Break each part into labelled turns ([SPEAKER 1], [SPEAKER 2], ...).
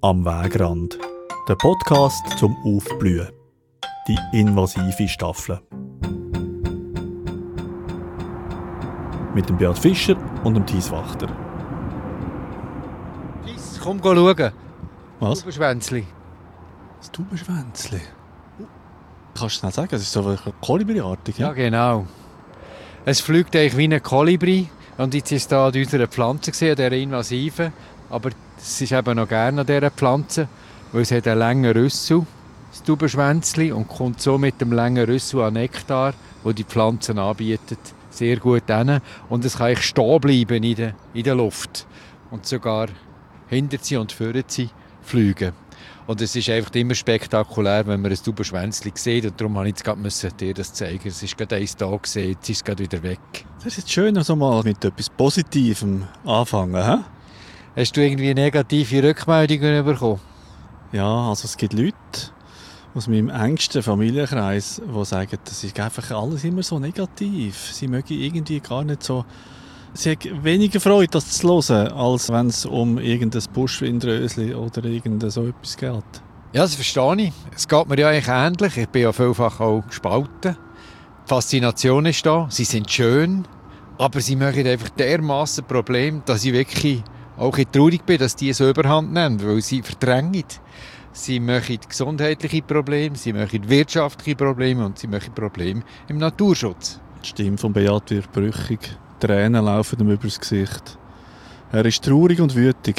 [SPEAKER 1] Am Wegrand. Der Podcast zum Aufblühen. Die invasive Staffel. Mit dem Beat Fischer und dem Thies Wachter.
[SPEAKER 2] Thies, komm schauen.
[SPEAKER 1] Was?
[SPEAKER 2] Taubenschwänzli.
[SPEAKER 1] Das Taubenschwänzli? Kannst du schnell sagen, es ist so Kolibri-artig, ja?
[SPEAKER 2] Ja, genau. Es fliegt eigentlich wie ein Kolibri. Und jetzt ist da an unserer Pflanze gesehen, der invasiven. Aber es ist eben noch gerne an dieser Pflanze, weil es hat einen langen Rüssel, das Taubenschwänzli, und kommt so mit dem langen Rüssel an Nektar, wo die Pflanzen anbietet, sehr gut hin. Und es kann eigentlich stehen bleiben in der Luft. Und sogar hinter sie und vor sie fliegen. Und es ist einfach immer spektakulär, wenn man ein Taubenschwänzli sieht. Und darum musste ich jetzt gerade dir das zeigen. Es ist gerade eins da gesehen, jetzt ist es gerade wieder weg.
[SPEAKER 1] Das ist jetzt schön, also mal mit etwas Positivem anfangen, hä?
[SPEAKER 2] Hast du irgendwie negative Rückmeldungen bekommen?
[SPEAKER 1] Ja, also es gibt Leute aus meinem engsten Familienkreis, die sagen, das ist einfach alles immer so negativ. Sie mögen irgendwie gar nicht so... Sie haben weniger Freude, das zu hören, als wenn es um irgendein Buschwindröschen oder irgend so etwas geht.
[SPEAKER 2] Ja, das verstehe ich. Es geht mir ja eigentlich ähnlich. Ich bin ja vielfach auch gespalten. Die Faszination ist da. Sie sind schön, aber sie machen einfach dermassen Probleme, dass ich wirklich auch traurig bin, dass die so Überhand nehmen, weil sie verdrängen. Sie machen gesundheitliche Probleme, sie machen wirtschaftliche Probleme und sie machen Probleme im Naturschutz.
[SPEAKER 1] Die Stimme von Beat wird brüchig. Tränen laufen ihm übers Gesicht. Er ist traurig und wütig.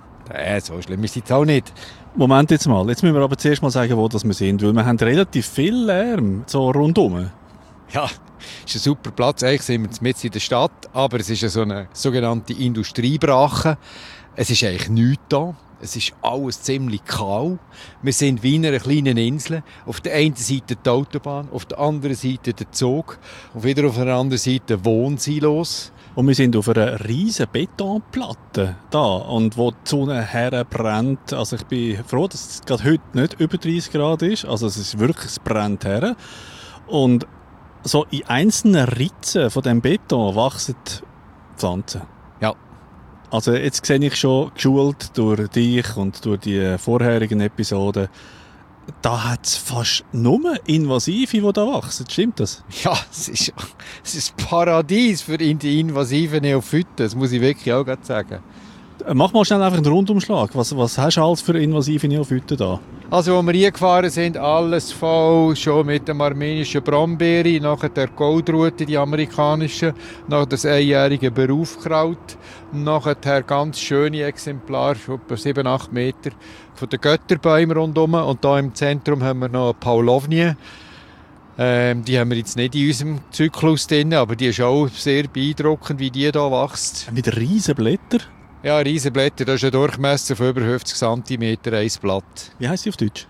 [SPEAKER 2] So schlimm ist es auch nicht.
[SPEAKER 1] Moment jetzt mal. Jetzt müssen wir aber zuerst mal sagen, wo wir sind. Weil wir haben relativ viel Lärm so rundum.
[SPEAKER 2] Ja, es ist ein super Platz. Eigentlich sind wir mitten in der Stadt, aber es ist so eine sogenannte Industriebrache. Es ist eigentlich nichts da. Es ist alles ziemlich kahl. Wir sind wie in einer kleinen Insel. Auf der einen Seite die Autobahn, auf der anderen Seite der Zug und wieder auf der anderen Seite Wohnsilos.
[SPEAKER 1] Und wir sind auf einer riesen Betonplatte da und wo die Sonne herbrennt. Also ich bin froh, dass es gerade heute nicht über 30 Grad ist. Also es ist wirklich, es brennt her. Und so in einzelnen Ritzen von dem Beton wachsen Pflanzen.
[SPEAKER 2] Ja.
[SPEAKER 1] Also jetzt sehe ich schon, geschult durch dich und durch die vorherigen Episoden, da hat es fast nur Invasive, die da wachsen. Stimmt das?
[SPEAKER 2] Ja, es ist ein Paradies für die invasiven Neophyten. Das muss ich wirklich auch gerade sagen.
[SPEAKER 1] Mach mal schnell einfach einen Rundumschlag. Was hast du alles für invasive Neophyten da?
[SPEAKER 2] Also, als wir hier gefahren sind, alles voll, schon mit dem armenischen Brombeere, nachher der Goldrute, die amerikanische, nachher das einjährige Berufkraut, nachher ganz schöne Exemplare, schon etwa 7-8 Meter, von den Götterbäumen rundherum. Und hier im Zentrum haben wir noch eine Paulownie. Die haben wir jetzt nicht in unserem Zyklus drin, aber die ist auch sehr beeindruckend, wie die hier wächst.
[SPEAKER 1] Mit riesen Blättern?
[SPEAKER 2] Ja, Riesenblätter, das ist ein Durchmesser von über 50 cm, ein Blatt.
[SPEAKER 1] Wie heisst sie auf Deutsch?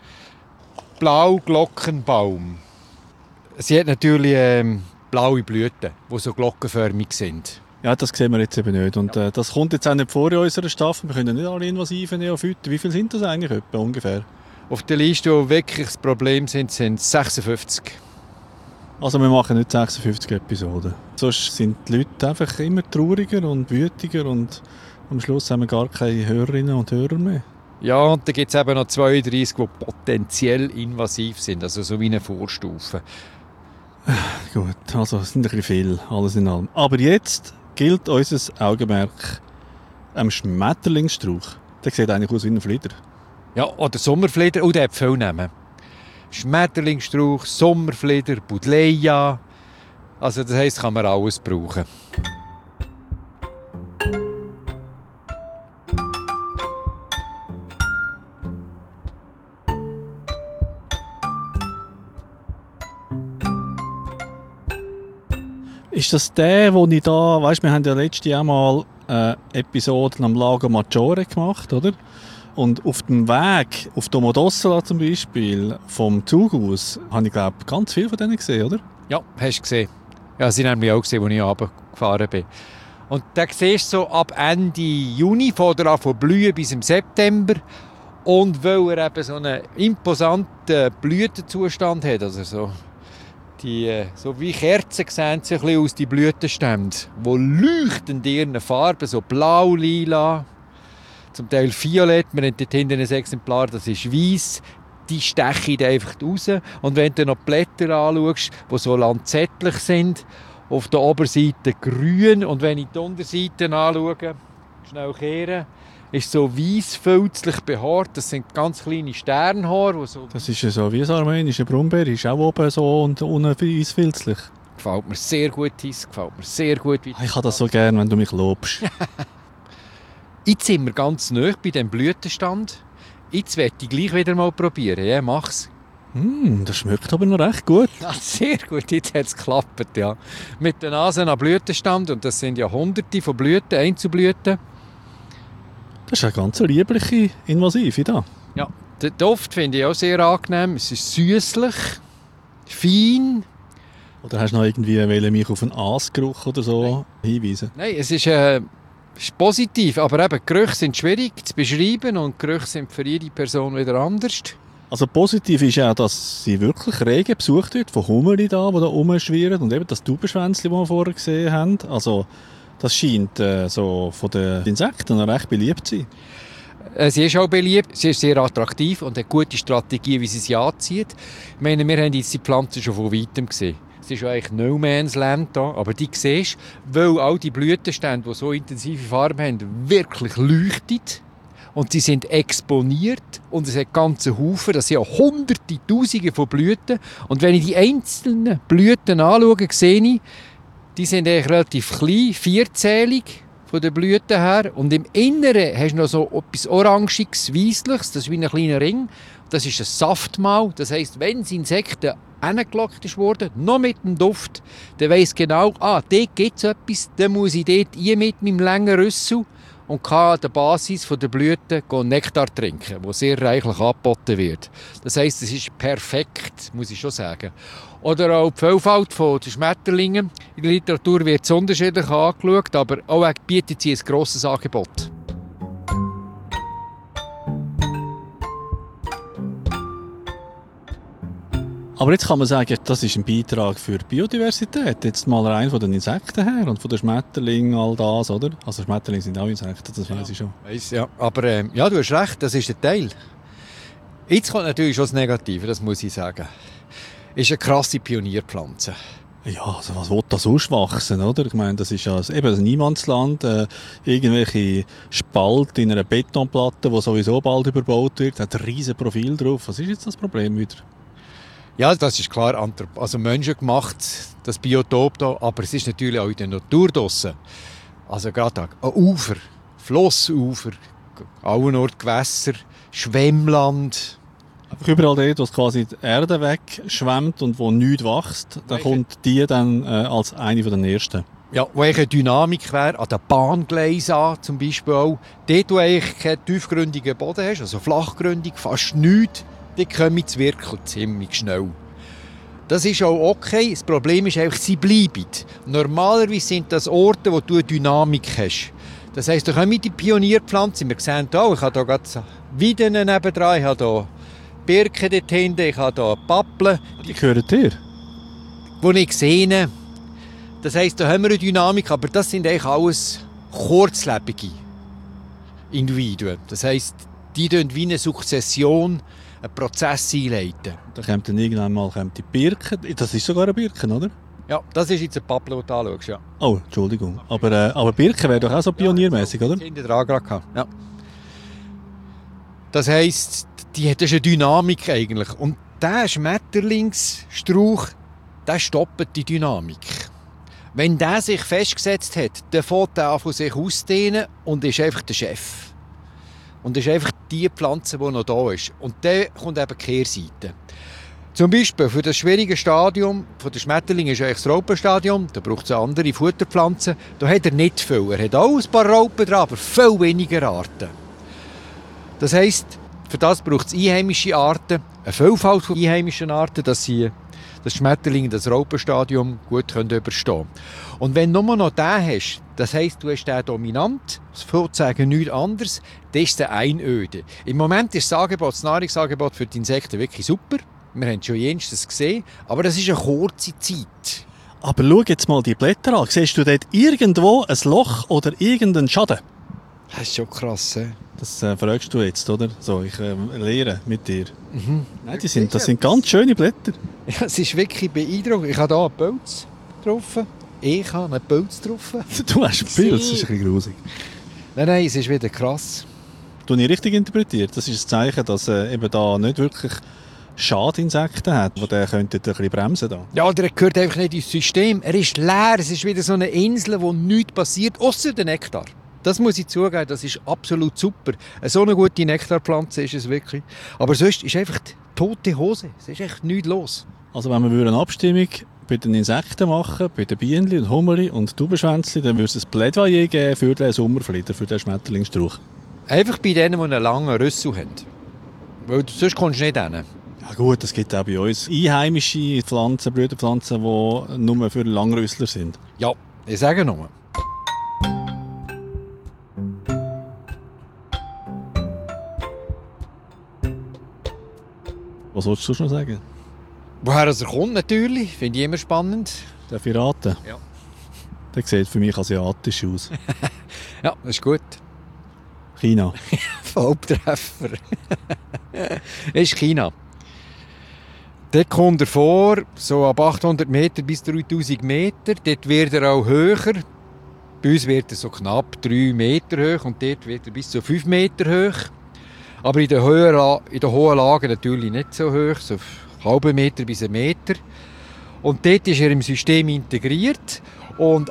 [SPEAKER 2] Blauglockenbaum. Sie hat natürlich blaue Blüten, die so glockenförmig sind.
[SPEAKER 1] Ja, das sehen wir jetzt eben nicht. Und das kommt jetzt auch nicht vor in unserer Staffel. Wir können nicht alle invasiven Neophyten. Wie viele sind das eigentlich etwa, ungefähr?
[SPEAKER 2] Auf der Liste, wo wirklich das Problem sind, sind 56.
[SPEAKER 1] Also wir machen nicht 56 Episoden. Sonst sind die Leute einfach immer trauriger und wütiger und am Schluss haben wir gar keine Hörerinnen und Hörer mehr.
[SPEAKER 2] Ja, und da gibt es eben noch 32, die potenziell invasiv sind, also so wie eine Vorstufe.
[SPEAKER 1] Gut, also es sind ein bisschen viel, alles in allem. Aber jetzt gilt unser Augenmerk am Schmetterlingsstrauch. Der sieht eigentlich aus wie ein Flieder.
[SPEAKER 2] Ja, oder Sommerflieder, den hat viel nehmen. Schmetterlingsstrauch, Sommerflieder, Buddleia. Also das heisst, kann man alles brauchen.
[SPEAKER 1] Ist das der, wo ich da, weißt, wir haben ja letztes Jahr mal Episoden am Lago Maggiore gemacht, oder? Und auf dem Weg, auf Domodossola zum Beispiel, vom Zug aus, habe ich, glaube ich, ganz viel von denen gesehen, oder?
[SPEAKER 2] Ja, hast du gesehen. Ja, sie haben mich auch gesehen, als ich runtergefahren bin. Und da siehst du so ab Ende Juni fängt er an zu blühen bis im September. Und weil er eben so einen imposanten Blütenzustand hat, also so wie Kerzen sehen sie ein bisschen aus, die Blütenstände, die leuchten in ihren Farben, so blau, lila. zum Teil violett. Wir haben dort hinten ein Exemplar, das ist weiss. Die stechen einfach raus. Und wenn du noch die Blätter anschaust, die so lanzettlich sind, auf der Oberseite grün. Und wenn ich die Unterseite anschaue, schnell kehren, ist so weiss-filzlich behaart. Das sind ganz kleine Sternhaare. So
[SPEAKER 1] das ist ja so wie ein armenischer Brombeer, ist auch oben so und unten weiss-filzlich.
[SPEAKER 2] Gefällt mir sehr gut, Thies. Gefällt mir sehr gut.
[SPEAKER 1] Ich habe das so gerne, wenn du mich lobst.
[SPEAKER 2] Jetzt sind wir ganz nahe bei diesem Blütenstand. Jetzt werde ich gleich wieder mal probieren. Ja, mach's.
[SPEAKER 1] Das schmeckt aber noch recht gut.
[SPEAKER 2] Ja, sehr gut, jetzt hat es geklappt. Ja. Mit der Nase am Blütenstand, und das sind ja hunderte von Blüten, Einzelblüten.
[SPEAKER 1] Das ist eine ganz liebliche Invasive da.
[SPEAKER 2] Ja, den Duft finde ich auch sehr angenehm. Es ist süßlich, fein.
[SPEAKER 1] Oder hast du noch irgendwie mich auf einen Aasgeruch oder so hinweisen?
[SPEAKER 2] Nein, es ist positiv, aber eben, Gerüche sind schwierig zu beschreiben und Gerüche sind für jede Person wieder anders.
[SPEAKER 1] Also positiv ist ja, dass sie wirklich rege besucht wird, von Hummeln da, die da rumschwirren, und eben das Taubenschwänzchen, das wir vorher gesehen haben. Also das scheint so von den Insekten recht beliebt zu sein.
[SPEAKER 2] Sie ist auch beliebt, sie ist sehr attraktiv und eine gute Strategie, wie sie sie anzieht. Ich meine, wir haben jetzt die Pflanze schon von weitem gesehen. Es ist ja eigentlich No Man's Land hier, aber die siehst du, weil all die Blütenstände, die so intensive Farben haben, wirklich leuchten. Und sie sind exponiert und es hat ganze Haufen, das sind ja hunderte, tausende von Blüten. Und wenn ich die einzelnen Blüten anschaue, sehe ich, die sind eigentlich relativ klein, vierzählig von den Blüten her. Und im Inneren hast du noch so etwas Orangiges, Weissliches, das ist wie ein kleiner Ring. Das ist ein Saftmaul. Das heisst, wenn das Insekten hingelockt wurde, noch mit dem Duft, dann weiss genau, dort gibt es etwas, dann muss ich dort rein mit meinem langen Rüssel und kann an der Basis der Blüten Nektar trinken, der sehr reichlich angeboten wird. Das heisst, es ist perfekt, muss ich schon sagen. Oder auch die Vielfalt der Schmetterlinge. In der Literatur wird es unterschiedlich angeschaut, aber auch bietet sie ein grosses Angebot.
[SPEAKER 1] Aber jetzt kann man sagen, das ist ein Beitrag für die Biodiversität. Jetzt mal rein von den Insekten her und von den Schmetterlingen, all das, oder? Also Schmetterlinge sind auch Insekten, das weiss ich schon.
[SPEAKER 2] Ja. Aber ja, du hast recht, das ist ein Teil. Jetzt kommt natürlich schon das Negative, das muss ich sagen. Ist eine krasse Pionierpflanze.
[SPEAKER 1] Ja, also was will da sonst wachsen, oder? Ich meine, das ist ja eben ein Niemandsland, irgendwelche Spalt in einer Betonplatte, die sowieso bald überbaut wird, hat ein riesen Profil drauf. Was ist jetzt das Problem wieder?
[SPEAKER 2] Ja, das ist klar, also menschengemacht, das Biotop hier, aber es ist natürlich auch in der Natur draussen. Also gerade ein Ufer, Flussufer, allen Orten Gewässer, Schwemmland.
[SPEAKER 1] Einfach überall dort, wo es quasi die Erde wegschwemmt und wo nichts wächst, da kommt die dann als eine von den ersten.
[SPEAKER 2] Ja, wo eigentlich eine Dynamik wäre, an den Bahngleisen an, zum Beispiel auch. Dort, wo eigentlich keinen tiefgründigen Boden hast, also flachgründig, fast nichts, die kommen zu wirken ziemlich schnell. Das ist auch okay. Das Problem ist einfach, sie bleiben. Normalerweise sind das Orte, wo du eine Dynamik hast. Das heisst, da kommen die Pionierpflanzen. Wir sehen hier, ich habe hier gerade Weiden nebendran, ich habe hier Birken dort hinten, ich habe hier Pappeln.
[SPEAKER 1] Die gehören dir?
[SPEAKER 2] Die ich sehe. Das heisst, da haben wir eine Dynamik, aber das sind eigentlich alles kurzlebige Individuen. Das heisst, die tun wie eine Sukzession einen Prozess einleiten.
[SPEAKER 1] Da kommt dann irgendwann mal die Birke. Das ist sogar eine Birke, oder?
[SPEAKER 2] Ja, das ist jetzt ein Pappel, den du anschaust, ja.
[SPEAKER 1] Oh, Entschuldigung. Aber Birke wäre doch auch so pioniermäßig, oder?
[SPEAKER 2] Hinter dran gerade. Ja. Das heisst, die hat eine Dynamik eigentlich. Und dieser Schmetterlingsstrauch, der stoppt die Dynamik. Wenn der sich festgesetzt hat, dann fängt er an von sich ausdehnen und ist einfach der Chef. Und das ist einfach die Pflanze, die noch da ist. Und dann kommt eben die Kehrseite. Zum Beispiel für das schwierige Stadium von der Schmetterling ist eigentlich das Raupenstadium. Da braucht es eine andere Futterpflanze. Da hat er nicht viel. Er hat auch ein paar Raupen dran, aber viel weniger Arten. Das heisst, für das braucht es einheimische Arten, eine Vielfalt von einheimischen Arten, dass sie das Schmetterling, das Raupenstadium gut überstehen können. Und wenn du nur noch den hast, das heisst, du hast den dominant, sozusagen nichts anderes, dann ist es Einöde. Im Moment ist das Nahrungsangebot für die Insekten wirklich super. Wir haben schon jenstes gesehen, aber das ist eine kurze Zeit.
[SPEAKER 1] Aber schau jetzt mal die Blätter an. Siehst du dort irgendwo ein Loch oder irgendeinen Schaden?
[SPEAKER 2] Das ist schon krass.
[SPEAKER 1] Das fragst du jetzt, oder? So, ich lehre mit dir. Nein, das sind ganz schöne Blätter.
[SPEAKER 2] Ja, es ist wirklich beeindruckend. Ich habe hier einen Pilz drauf. Ich habe einen Pilz drauf.
[SPEAKER 1] Du hast einen Pilz, das ist ein bisschen grusig.
[SPEAKER 2] Nein, es ist wieder krass.
[SPEAKER 1] Du nicht richtig interpretiert. Das ist ein Zeichen, dass eben da nicht wirklich Schadinsekten hat, die könnten ein bisschen bremsen da.
[SPEAKER 2] Ja, der gehört einfach nicht ins System. Er ist leer. Es ist wieder so eine Insel, wo nichts passiert, außer der Nektar. Das muss ich zugeben, das ist absolut super. So eine gute Nektarpflanze ist es wirklich. Aber sonst ist einfach die tote Hose. Es ist echt nichts los.
[SPEAKER 1] Also wenn wir eine Abstimmung bei den Insekten machen, bei den Bienen und Hummerli und Taubenschwänzli, dann würde es ein Plädoyer geben für den Sommerflieder, für den Schmetterlingsstrauch.
[SPEAKER 2] Einfach bei denen, die einen langen Rüssel haben. Weil sonst kommst du nicht hin.
[SPEAKER 1] Ja gut, es gibt auch bei uns einheimische Pflanzen, Blütenpflanzen, die nur für Langrüssler sind.
[SPEAKER 2] Ja, ich sage nur.
[SPEAKER 1] Was sollst du schon sagen?
[SPEAKER 2] Woher er kommt natürlich, finde ich immer spannend.
[SPEAKER 1] Darf ich raten?
[SPEAKER 2] Ja.
[SPEAKER 1] Der sieht für mich asiatisch aus.
[SPEAKER 2] Ja, das ist gut.
[SPEAKER 1] China.
[SPEAKER 2] Volltreffer. Das ist China. Dort kommt er vor, so ab 800 Meter bis 3000 Meter. Dort wird er auch höher. Bei uns wird er so knapp 3 Meter hoch und dort wird er bis zu 5 Meter hoch. Aber in den hohen Lagen natürlich nicht so hoch, so einen halben Meter bis 1 Meter. Und dort ist er im System integriert. Und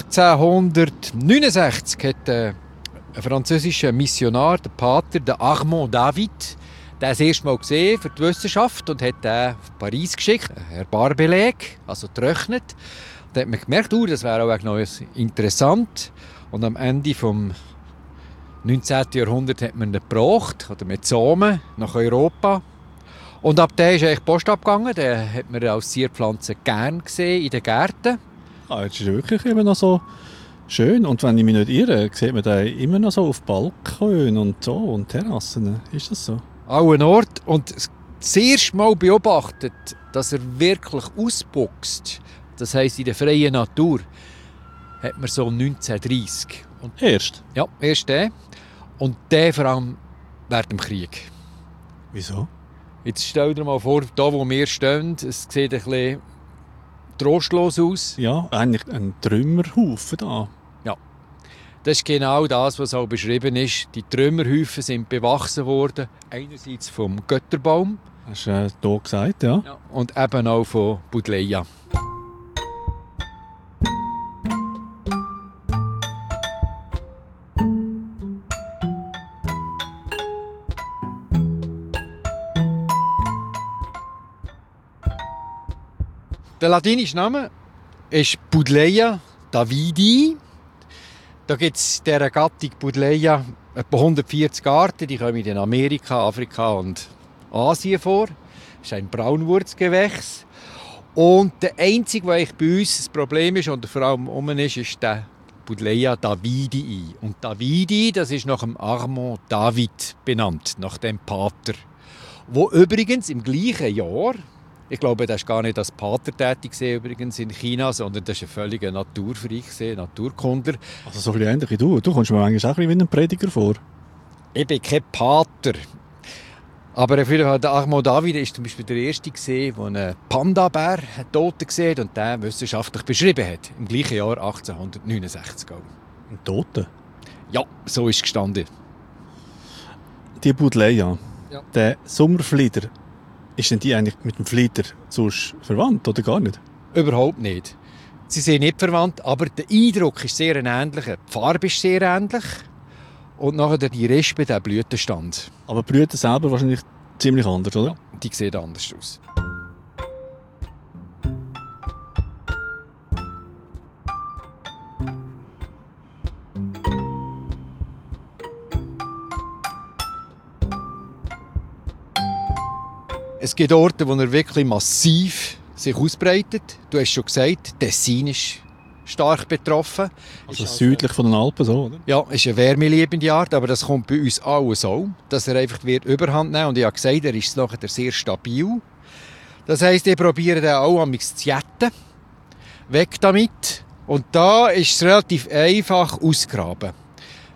[SPEAKER 2] 1869 hat ein französischer Missionar, der Pater, der Armand David, das erste Mal gesehen für die Wissenschaft und hat den auf Paris geschickt, ein Herbarbeleg, also getrocknet. Da hat man gemerkt, das wäre auch noch interessant. Und am Ende vom 19. Jahrhundert hat man ihn gebracht, oder mit Samen, nach Europa. Und ab da ist eigentlich die Post abgegangen. Den hat man als Zierpflanze gern gesehen in den Gärten.
[SPEAKER 1] Ah, jetzt ist er wirklich immer noch so schön. Und wenn ich mich nicht irre, sieht man den immer noch so auf Balkonen und so und Terrassen. Ist das so?
[SPEAKER 2] Auch ein Ort. Und das erste Mal beobachtet, dass er wirklich ausbuchst, das heisst in der freien Natur, hat man so 1930. Und
[SPEAKER 1] Erst?
[SPEAKER 2] ja, erst der. Und der vor allem während dem Krieg.
[SPEAKER 1] Wieso?
[SPEAKER 2] Jetzt stell dir mal vor, da wo wir stehen, es sieht ein bisschen trostlos aus.
[SPEAKER 1] Ja, eigentlich ein Trümmerhaufen da.
[SPEAKER 2] Ja, das ist genau das, was auch beschrieben ist. Die Trümmerhaufen sind bewachsen worden, einerseits vom Götterbaum.
[SPEAKER 1] Hast du hier gesagt, ja?
[SPEAKER 2] Ja. Und eben auch von Budleia. Der latinische Name ist Budleia davidi. Da gibt es dieser Gattung Budleia etwa 140 Arten. Die kommen in Amerika, Afrika und Asien vor. Das ist ein Braunwurzgewächs. Und der einzige, der bei uns ein Problem ist und vor allem ist der Budleia davidi. Und Davidi, das ist nach dem Armand David benannt, nach dem Pater. Wo übrigens im gleichen Jahr, ich glaube, das war gar nicht als Pater tätig übrigens in China, sondern das ist ein völliger Naturfreak, Naturkundler.
[SPEAKER 1] Also so ein bisschen ähnlich wie du. Du kommst mir manchmal auch ein bisschen wie ein Prediger vor.
[SPEAKER 2] Ich bin kein Pater. Aber auf jeden Fall, der Armand David war zum Beispiel der Erste, der einen Panda-Bär tot gesehen hat und den wissenschaftlich beschrieben hat. Im gleichen Jahr 1869.
[SPEAKER 1] Ein Toten?
[SPEAKER 2] Ja, so ist es gestanden.
[SPEAKER 1] Die Budleia,
[SPEAKER 2] Ja.
[SPEAKER 1] der Sommerflieder, ist denn die eigentlich mit dem Flieder sonst verwandt oder gar nicht?
[SPEAKER 2] Überhaupt nicht. Sie sind nicht verwandt, aber der Eindruck ist sehr ähnlich. Die Farbe ist sehr ähnlich. Und nachher die Rispe, der Blütenstand.
[SPEAKER 1] Aber die Blüten selber wahrscheinlich ziemlich anders, oder?
[SPEAKER 2] Ja, die sehen anders aus. Es gibt Orte, wo er wirklich massiv sich ausbreitet. Du hast schon gesagt, Tessin ist stark betroffen.
[SPEAKER 1] Also südlich von den Alpen so, oder?
[SPEAKER 2] Ja, ist eine wärmeliebende Art, aber das kommt bei uns auch so, dass er einfach wird Überhand nehmen. Und ich habe gesagt, er ist nachher sehr stabil. Das heisst, ich probiere den auch am zu jetten. Weg damit. Und da ist es relativ einfach ausgraben.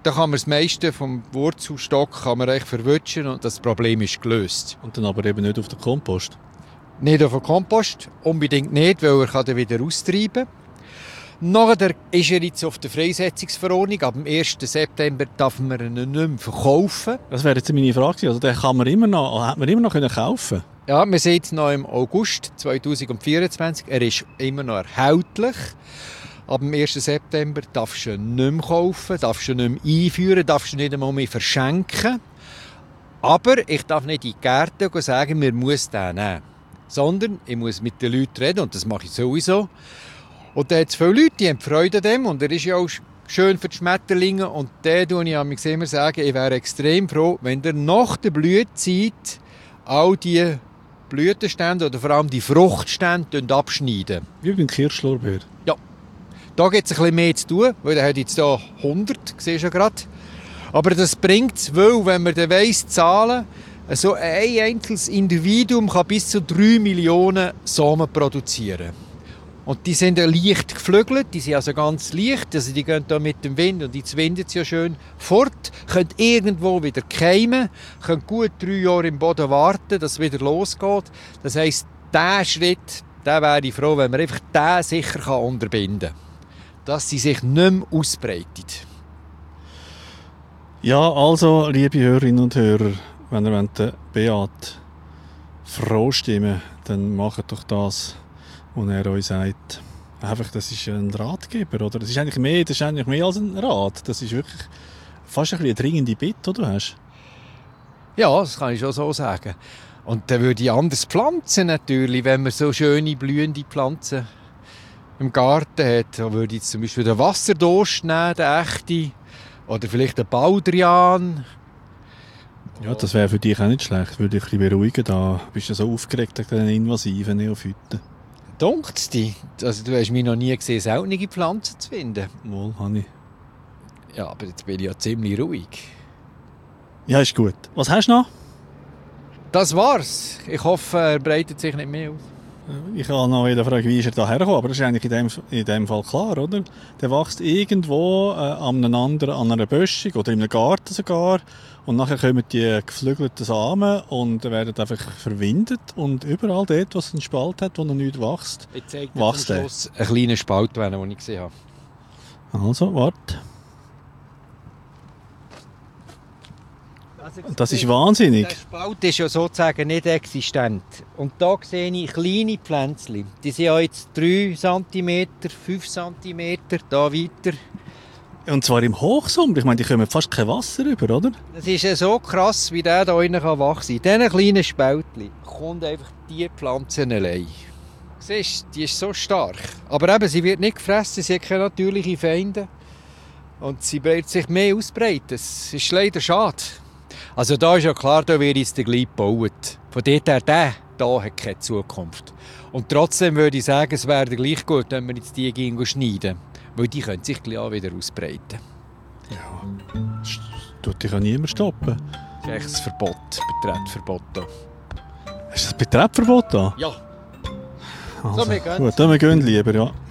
[SPEAKER 2] da kann man das meiste vom Wurzelstock kann man echt verwutschen und das Problem ist gelöst.
[SPEAKER 1] Und dann aber eben nicht auf den Kompost?
[SPEAKER 2] Nicht auf den Kompost, unbedingt nicht, weil er kann dann wieder austreiben kann. Nachher ist er jetzt auf der Freisetzungsverordnung. Ab dem 1. September darf man ihn nicht mehr verkaufen.
[SPEAKER 1] Das wäre jetzt meine Frage. Also den kann man immer noch, hat man immer noch kaufen können?
[SPEAKER 2] Ja, wir sind jetzt noch im August 2024. Er ist immer noch erhältlich. Ab dem 1. September darfst du ihn nicht mehr kaufen, darfst du ihn nicht mehr einführen, darfst du ihn nicht einmal mehr verschenken. Aber ich darf nicht in die Gärten sagen, wir müssen den nehmen. Sondern ich muss mit den Leuten reden und das mache ich sowieso. Und da hat es viele Leute, die haben Freude an dem und er ist ja auch schön für die Schmetterlinge. Und da tue ich immer sagen, ich wäre extrem froh, wenn der nach der Blütezeit all die Blütenstände oder vor allem die Fruchtstände abschneiden.
[SPEAKER 1] Wie beim Kirschlorbeer?
[SPEAKER 2] Ja. Da gibt es ein bisschen mehr zu tun, weil er hat jetzt hier 100, siehst du ja gerade. Aber das bringt es, weil, wenn man dann weiss, Zahlen, so ein einzelnes Individuum kann bis zu 3 Millionen Samen produzieren. Und die sind ja leicht geflügelt, die sind also ganz leicht, also die gehen da mit dem Wind und jetzt windet es ja schön fort, können irgendwo wieder keimen, können gut 3 Jahre im Boden warten, dass es wieder losgeht. Das heisst, diesen Schritt, da wäre ich froh, wenn man einfach den sicher unterbinden kann, dass sie sich nicht mehr ausbreitet.
[SPEAKER 1] Ja, also, liebe Hörerinnen und Hörer, wenn ihr den Beat froh-stimmen, dann macht doch das, was er euch sagt. Einfach, das ist ein Ratgeber, oder? Das ist eigentlich mehr als ein Rat. Das ist wirklich fast eine dringende Bitte, die du hast.
[SPEAKER 2] Ja, das kann ich schon so sagen. Und dann würde ich anders pflanzen natürlich, wenn man so schöne, blühende Pflanzen im Garten hat. Da würde ich jetzt zum Beispiel den Wasserdost nehmen, den echten. Oder vielleicht den Baldrian.
[SPEAKER 1] Ja, das wäre für dich auch nicht schlecht. Würde dich ein bisschen beruhigen. Da bist du so aufgeregt wegen den invasiven Neophyten.
[SPEAKER 2] Dunkt es dich? Also, du hast mich noch nie gesehen, seltene Pflanzen zu finden.
[SPEAKER 1] Wohl, habe ich.
[SPEAKER 2] Ja, aber jetzt bin ich ja ziemlich ruhig.
[SPEAKER 1] Ja, ist gut. Was hast du noch?
[SPEAKER 2] Das war's. Ich hoffe, er breitet sich nicht mehr aus.
[SPEAKER 1] Ich kann noch wieder fragen, wie ist er da hergekommen, aber das ist eigentlich in dem Fall klar, oder? Der wächst irgendwo an einer Böschung oder in einem Garten sogar und nachher kommen die geflügelten Samen und werden einfach verwindet und überall dort, wo es einen Spalt hat, wo noch nichts wächst, wächst der.
[SPEAKER 2] Ein kleiner Spalt, den ich gesehen habe.
[SPEAKER 1] Also, warte. Das ist wahnsinnig.
[SPEAKER 2] Der Spalt ist ja sozusagen nicht existent. Und da sehe ich kleine Pflänzchen. Die sind ja jetzt 3 cm, 5 cm, da weiter.
[SPEAKER 1] Und zwar im Hochsommer. Ich meine, die kommen fast kein Wasser über, oder?
[SPEAKER 2] Das ist ja so krass, wie der da innen wachsen kann. In diesen kleinen Spältchen kommt einfach diese Pflanze allein. Siehst du, die ist so stark. Aber eben, sie wird nicht gefressen, sie hat keine natürlichen Feinde. Und sie wird sich mehr ausbreiten. Das ist leider schade. Also da ist ja klar, da wird jetzt gleich gebaut. Von dort her, der hat keine Zukunft. Und trotzdem würde ich sagen, es wäre gleich gut, wenn wir jetzt die schneiden. Weil die können sich gleich auch wieder ausbreiten.
[SPEAKER 1] Ja, tut dich ja niemand stoppen.
[SPEAKER 2] Das ist echt ein Verbot, Betretverbot da.
[SPEAKER 1] Ist das Betretverbot da?
[SPEAKER 2] Ja.
[SPEAKER 1] Also,
[SPEAKER 2] So, wir gehen.
[SPEAKER 1] Gut, dann wir gehen lieber, ja.